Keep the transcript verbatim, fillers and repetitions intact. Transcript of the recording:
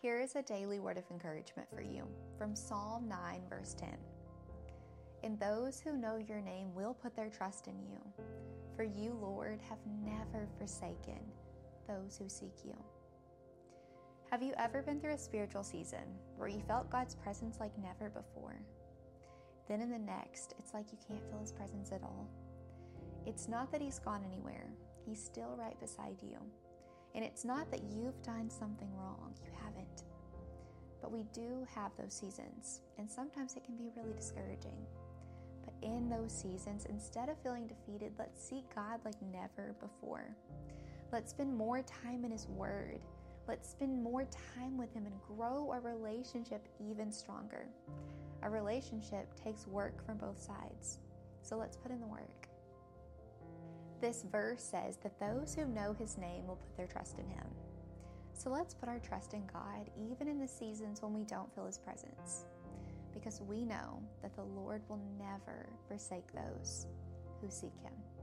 Here is a daily word of encouragement for you from Psalm nine, verse ten. And those who know your name will put their trust in you, for you, Lord, have never forsaken those who seek you. Have you ever been through a spiritual season where you felt God's presence like never before? Then in the next, it's like you can't feel His presence at all. It's not that He's gone anywhere. He's still right beside you. And it's not that you've done something wrong. You haven't. But we do have those seasons, and sometimes it can be really discouraging. But in those seasons, instead of feeling defeated, let's seek God like never before. Let's spend more time in His Word. Let's spend more time with Him and grow our relationship even stronger. A relationship takes work from both sides. So let's put in the work. This verse says that those who know His name will put their trust in Him. So let's put our trust in God even in the seasons when we don't feel His presence, because we know that the Lord will never forsake those who seek Him.